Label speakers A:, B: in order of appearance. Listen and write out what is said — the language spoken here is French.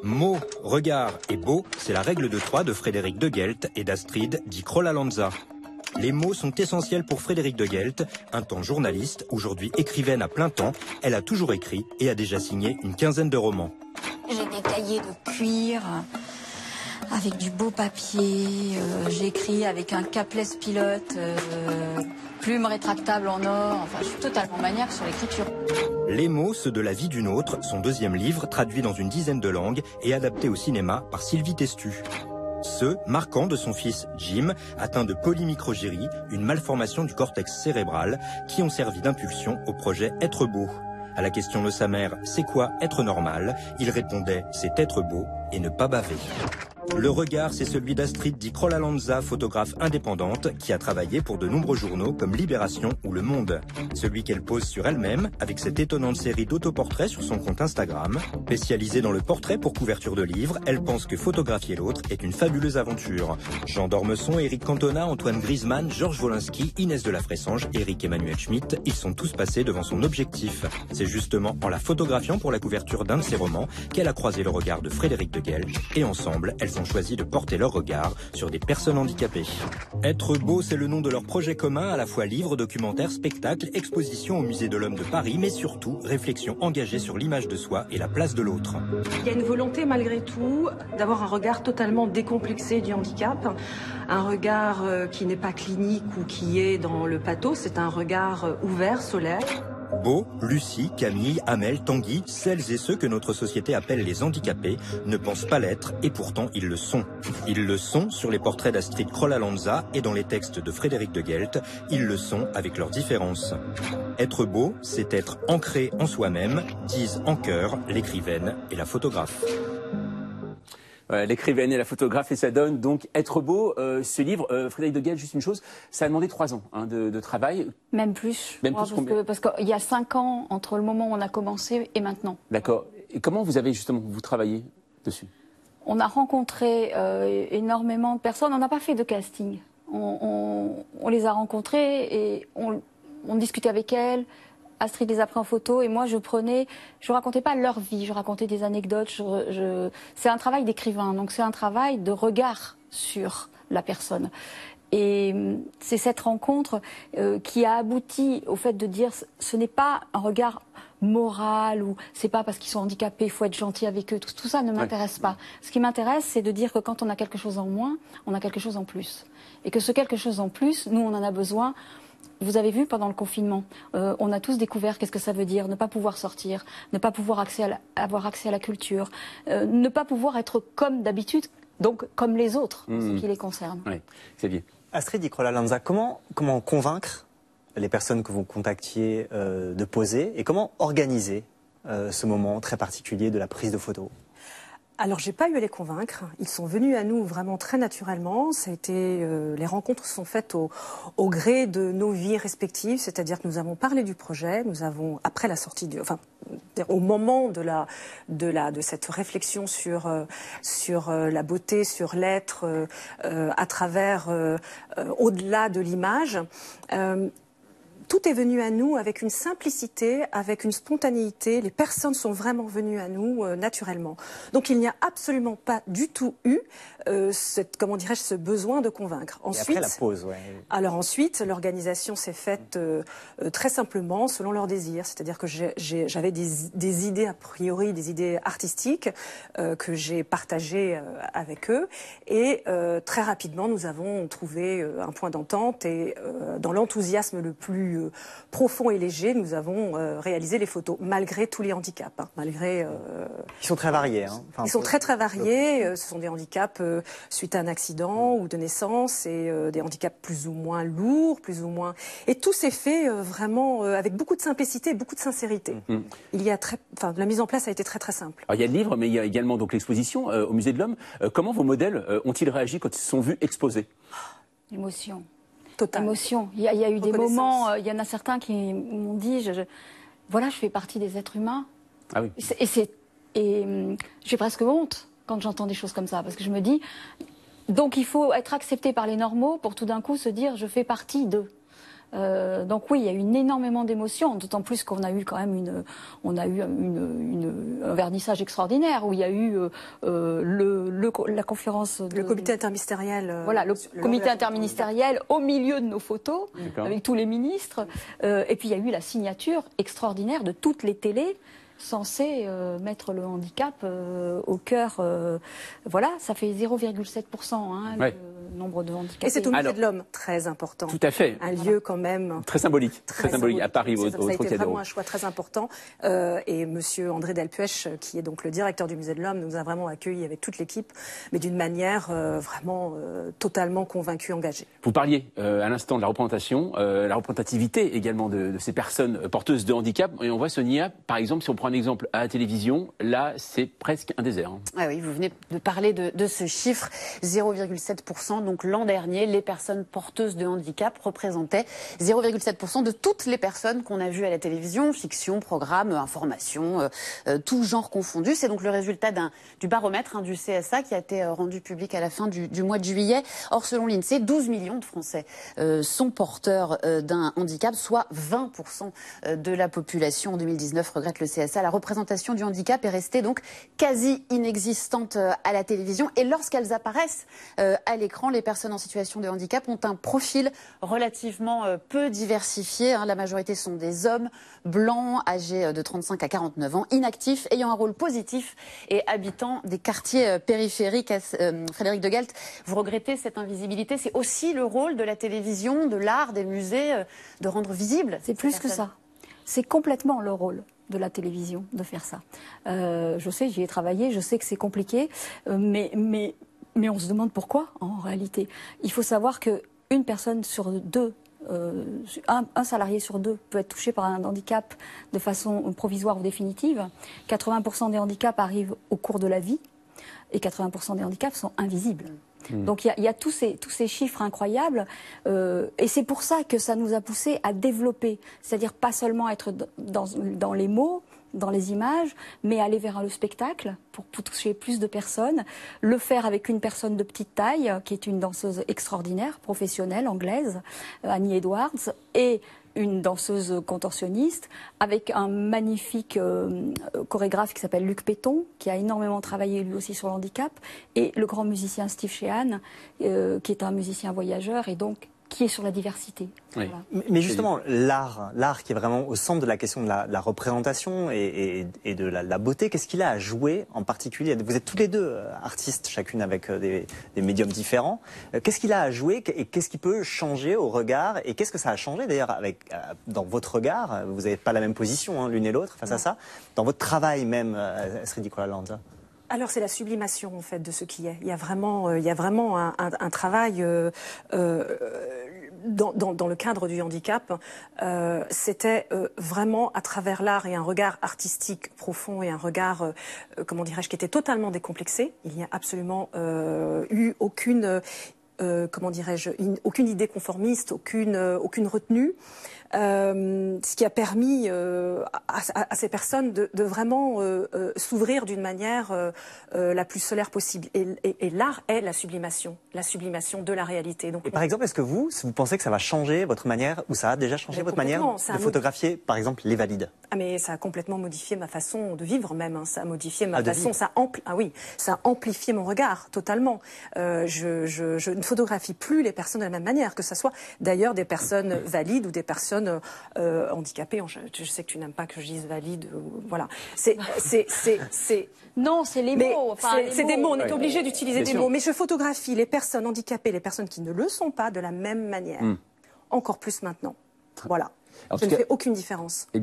A: Mots, regard et beau, c'est la règle de 3 de Frédéric de Guelt et d'Astrid Di Crolla-Lanza. Les mots sont essentiels pour Frédéric de Guelt, un temps journaliste, aujourd'hui écrivaine à plein temps. Elle a toujours écrit et a déjà signé une quinzaine de romans.
B: J'ai des cahiers de cuir avec du beau papier. J'écris avec un capless pilote, plume rétractable en or. Enfin, je suis totalement maniaque sur l'écriture.
A: Les mots, ceux de la vie d'une autre, son deuxième livre, traduit dans une dizaine de langues et adapté au cinéma par Sylvie Testu. Ceux, marquants de son fils Jim, atteint de polymicrogérie, une malformation du cortex cérébral, qui ont servi d'impulsion au projet Être beau. À la question de sa mère, c'est quoi être normal? Il répondait, c'est être beau et ne pas baver. Le regard, c'est celui d'Astrid Di Crolla-Lanza, photographe indépendante, qui a travaillé pour de nombreux journaux comme Libération ou Le Monde. Celui qu'elle pose sur elle-même, avec cette étonnante série d'autoportraits sur son compte Instagram. Spécialisée dans le portrait pour couverture de livres, elle pense que photographier l'autre est une fabuleuse aventure. Jean d'Ormesson, Éric Cantona, Antoine Griezmann, Georges Wolinski, Inès de la Fressange, Éric Emmanuel Schmitt, ils sont tous passés devant son objectif. C'est justement en la photographiant pour la couverture d'un de ses romans qu'elle a croisé le regard de Frédéric de Guelt, et ensemble, elles ont choisi de porter leur regard sur des personnes handicapées. Être beau, c'est le nom de leur projet commun, à la fois livre, documentaire, spectacle, exposition au Musée de l'Homme de Paris, mais surtout réflexion engagée sur l'image de soi et la place de l'autre.
C: Il y a une volonté malgré tout d'avoir un regard totalement décomplexé du handicap, un regard qui n'est pas clinique ou qui est dans le pathos, c'est un regard ouvert, solaire.
A: Beau, Lucie, Camille, Amel, Tanguy, celles et ceux que notre société appelle les handicapés, ne pensent pas l'être et pourtant ils le sont. Ils le sont sur les portraits d'Astrid Crolla-Lanza et dans les textes de Frédéric de Guelt, ils le sont avec leurs différences. Être beau, c'est être ancré en soi-même, disent en chœur l'écrivaine et la photographe.
D: L'écrivaine et la photographe, et ça donne donc Être beau. Ce livre, Frédéric de Guelt, juste une chose, ça a demandé 3 ans de travail.
B: Même plus.
D: Même plus
B: parce qu'il y a 5 ans entre le moment où on a commencé et maintenant.
D: D'accord. Et comment vous avez justement travaillé dessus?
B: On a rencontré énormément de personnes. On n'a pas fait de casting. On les a rencontrées et on discutait avec elles. Astrid les a pris en photo et moi je racontais pas leur vie, je racontais des anecdotes. C'est un travail d'écrivain, donc c'est un travail de regard sur la personne. Et c'est cette rencontre qui a abouti au fait de dire ce n'est pas un regard moral ou c'est pas parce qu'ils sont handicapés, il faut être gentil avec eux. Tout ça ne m'intéresse pas. Ce qui m'intéresse, c'est de dire que quand on a quelque chose en moins, on a quelque chose en plus. Et que ce quelque chose en plus, nous on en a besoin. Vous avez vu pendant le confinement, on a tous découvert qu'est-ce que ça veut dire, ne pas pouvoir sortir, ne pas pouvoir avoir accès à la culture, ne pas pouvoir être comme d'habitude, donc comme les autres, ce qui les concerne.
D: Oui, Xavier.
E: Astrid Di Crolla-Lanza, comment convaincre les personnes que vous contactiez de poser et comment organiser ce moment très particulier de la prise de photos?
C: Alors, j'ai pas eu à les convaincre. Ils sont venus à nous vraiment très naturellement. Ça a été, les rencontres se sont faites au gré de nos vies respectives. C'est-à-dire que nous avons parlé du projet. Nous avons, après la sortie au moment de cette réflexion sur la beauté, sur l'être, à travers, au-delà de l'image. Tout est venu à nous avec une simplicité, avec une spontanéité. Les personnes sont vraiment venues à nous naturellement. Donc il n'y a absolument pas du tout eu ce besoin de convaincre. Ensuite,
E: et après la pause, ouais.
C: Alors ensuite, l'organisation s'est faite très simplement selon leurs désirs. C'est-à-dire que j'avais des idées a priori, des idées artistiques que j'ai partagées avec eux. Et très rapidement, nous avons trouvé un point d'entente et dans l'enthousiasme le plus profond et léger, nous avons réalisé les photos, malgré tous les handicaps. Ils
E: sont très variés. Hein.
C: Ils sont très très variés. Ce sont des handicaps suite à un accident ou de naissance et des handicaps plus ou moins lourds, plus ou moins... Et tout s'est fait vraiment avec beaucoup de simplicité et beaucoup de sincérité. La mise en place a été très très simple.
D: Alors, il y a le livre, mais il y a également donc l'exposition au Musée de l'Homme. Comment vos modèles ont-ils réagi quand ils se sont vus exposés?
B: L'émotion.
C: Totale.
B: Émotion. Il y a eu des moments, il y en a certains qui m'ont dit, voilà, je fais partie des êtres humains.
D: Ah oui.
B: Et j'ai presque honte quand j'entends des choses comme ça, parce que je me dis, donc il faut être accepté par les normaux pour tout d'un coup se dire, je fais partie d'eux. Donc oui, il y a eu énormément d'émotions, d'autant plus qu'on a eu quand même un vernissage extraordinaire où il y a eu la conférence,
C: le comité interministériel.
B: Voilà, le comité interministériel au milieu de nos photos, avec tous les ministres. Et puis il y a eu la signature extraordinaire de toutes les télés censées mettre le handicap au cœur. Voilà, ça fait 0,7%.
D: Ouais.
B: Le nombre de handicapés.
C: Et c'est au musée de l'Homme, très important.
D: Tout à fait.
C: Un lieu quand même
D: très symbolique, très symbolique à Paris, au
C: Ça a été
D: Trocadéro.
C: vraiment un choix très important. Et Monsieur André Delpuech, qui est donc le directeur du musée de l'Homme, nous a vraiment accueillis avec toute l'équipe, mais d'une manière vraiment totalement convaincue, engagée.
D: Vous parliez à l'instant de la représentation, la représentativité également de ces personnes porteuses de handicap. Et on voit, Sonia, par exemple, si on prend un exemple à la télévision, là, c'est presque un désert.
F: Ah oui, vous venez de parler de ce chiffre, 0,7%. Donc l'an dernier, les personnes porteuses de handicap représentaient 0,7% de toutes les personnes qu'on a vues à la télévision, fiction, programme, information, tout genre confondu. C'est donc le résultat du baromètre du CSA qui a été rendu public à la fin du mois de juillet. Or, selon l'INSEE, 12 millions de Français sont porteurs d'un handicap, soit 20% de la population en 2019, regrette le CSA. La représentation du handicap est restée donc quasi inexistante à la télévision. Et lorsqu'elles apparaissent à l'écran, les personnes en situation de handicap ont un profil relativement peu diversifié. La majorité sont des hommes blancs, âgés de 35 à 49 ans, inactifs, ayant un rôle positif et habitant des quartiers périphériques. Frédéric de Gelt, vous regrettez cette invisibilité? C'est aussi le rôle de la télévision, de l'art, des musées, de rendre visible.
B: C'est plus que ça. C'est complètement le rôle de la télévision de faire ça. Je sais, j'y ai travaillé, je sais que c'est compliqué, mais on se demande pourquoi, en réalité. Il faut savoir qu'une personne sur deux, un salarié sur deux peut être touché par un handicap de façon provisoire ou définitive. 80% des handicaps arrivent au cours de la vie et 80% des handicaps sont invisibles. Donc il y a tous ces chiffres incroyables et c'est pour ça que ça nous a poussé à développer, c'est-à-dire pas seulement être dans les mots, dans les images, mais aller vers le spectacle pour toucher plus de personnes, le faire avec une personne de petite taille qui est une danseuse extraordinaire, professionnelle, anglaise, Annie Edwards, et une danseuse contorsionniste avec un magnifique chorégraphe qui s'appelle Luc Péton, qui a énormément travaillé lui aussi sur le handicap, et le grand musicien Steve Sheehan, qui est un musicien voyageur et donc qui est sur la diversité.
D: Oui.
B: Voilà.
E: Mais justement, l'art qui est vraiment au centre de la question de la représentation et de la beauté, qu'est-ce qu'il a à jouer en particulier? Vous êtes tous les deux artistes, chacune avec des médiums différents. Qu'est-ce qu'il a à jouer et qu'est-ce qui peut changer au regard? Et qu'est-ce que ça a changé d'ailleurs dans votre regard? Vous n'avez pas la même position l'une et l'autre face à ça. Dans votre travail même, Sredi Kolalanza.
C: Alors c'est la sublimation en fait de ce qui est. Il y a vraiment un travail dans le cadre du handicap. C'était vraiment à travers l'art et un regard artistique profond et un regard, comment dirais-je, qui était totalement décomplexé. Il n'y a absolument eu aucune comment dirais-je, aucune idée conformiste, aucune retenue, ce qui a permis à ces personnes de vraiment s'ouvrir d'une manière la plus solaire possible. Et l'art est la sublimation de la réalité. Donc,
E: et par exemple, est-ce que vous pensez que ça va changer votre manière, ou ça a déjà changé votre manière de photographier, par exemple, les valides? Ah,
C: mais ça a complètement modifié ma façon de vivre même. Ça a modifié ma façon. Ça a amplifié mon regard totalement. Je ne photographie plus les personnes de la même manière, que ce soit d'ailleurs des personnes valides ou des personnes handicapées. Je sais que tu n'aimes pas que je dise valide. Voilà.
B: Non, c'est les mots.
C: C'est des mots. On est obligé d'utiliser des mots. Mais je photographie les personnes handicapées, les personnes qui ne le sont pas de la même manière. Encore plus maintenant. Voilà. Je ne fais aucune différence.